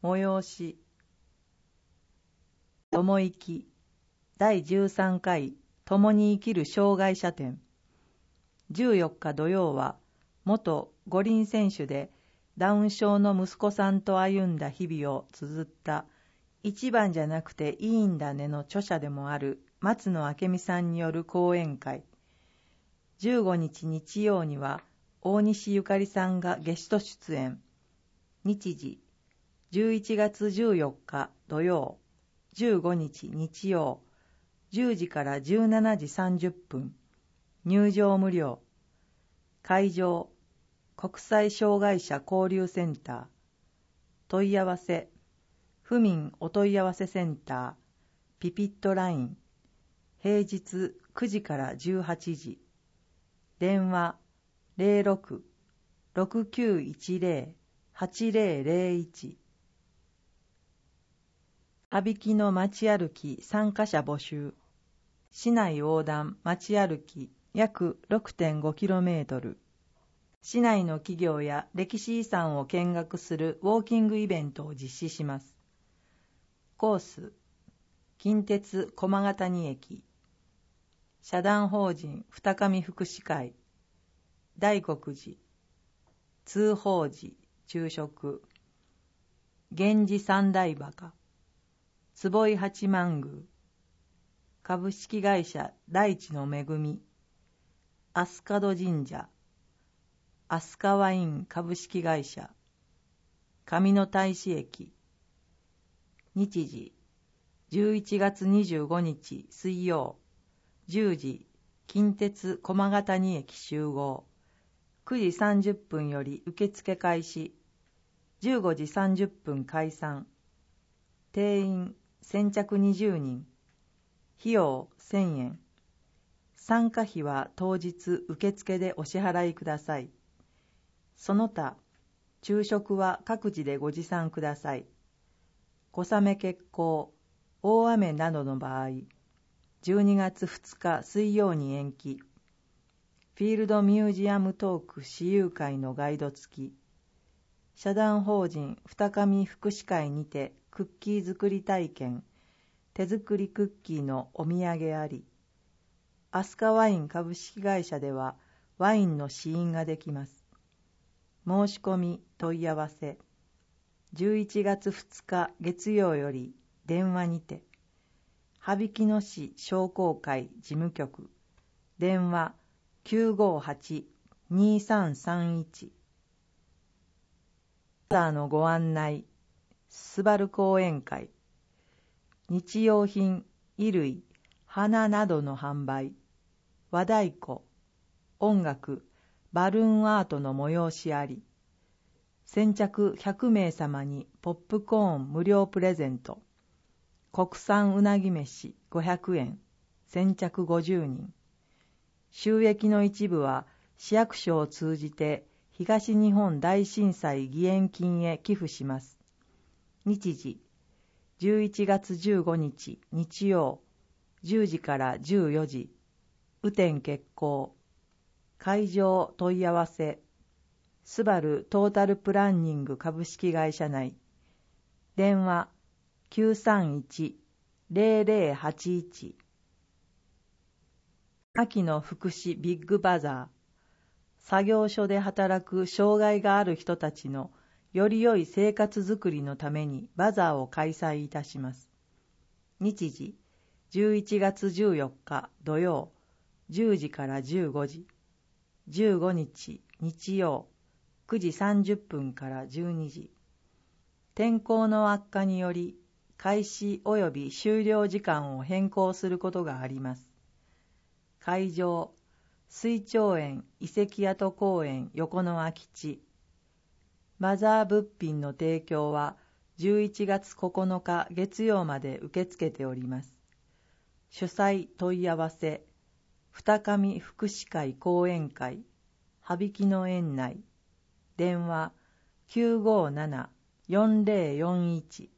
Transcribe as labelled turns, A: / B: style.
A: 催し共生き第13回共に生きる障害者展。14日土曜は元五輪選手でダウン症の息子さんと歩んだ日々を綴った一番じゃなくていいんだねの著者でもある松野明美さんによる講演会。15日日曜には大西ゆかりさんがゲスト出演。日時11月14日土曜、15日日曜、10時から17時30分、入場無料。会場、国際障害者交流センター。問い合わせ、府民お問い合わせセンター、ピピットライン。平日9時から18時。電話06-6910-8001。羽曳の街歩き参加者募集。市内横断街歩き約 6.5km。市内の企業や歴史遺産を見学するウォーキングイベントを実施します。コース、近鉄駒ヶ谷駅。社団法人二上福祉会。大国寺。通宝寺昼食。源氏三大馬鹿。坪井八幡宮。株式会社大地の恵み。飛鳥戸神社。飛鳥ワイン株式会社。上野大使駅。日時11月25日水曜、10時近鉄駒ヶ谷駅集合。9時30分より受付開始。15時30分解散。定員先着20人。費用1000円。参加費は当日受付でお支払いください。その他、昼食は各自でご持参ください。小雨欠航、大雨などの場合、12月2日水曜に延期。フィールドミュージアムトーク私有会のガイド付き。社団法人二上福祉会にてクッキー作り体験、手作りクッキーのお土産あり。飛鳥ワイン株式会社ではワインの試飲ができます。申し込み問い合わせ。11月2日月曜より電話にて。羽曳野市商工会事務局。電話958-2331。バザーのご案内。すばる講演会。日用品、衣類、花などの販売。和太鼓、音楽、バルーンアートの催しあり。先着100名様にポップコーン無料プレゼント。国産うなぎ飯500円。先着50人。収益の一部は市役所を通じて東日本大震災義援金へ寄付します。日時11月15日日曜、10時から14時。雨天決行。会場問い合わせ。スバルトータルプランニング株式会社内。電話931-0081。秋の福祉ビッグバザー。作業所で働く障害がある人たちのより良い生活づくりのためにバザーを開催いたします。日時11月14日土曜、10時から15時。15日日曜、9時30分から12時。天候の悪化により開始及び終了時間を変更することがあります。会場、水長園遺跡跡公園横の空き地。バザー物品の提供は11月9日月曜まで受け付けております。主催問い合わせ。二上福祉会講演会、羽曳野園内。電話957-4041。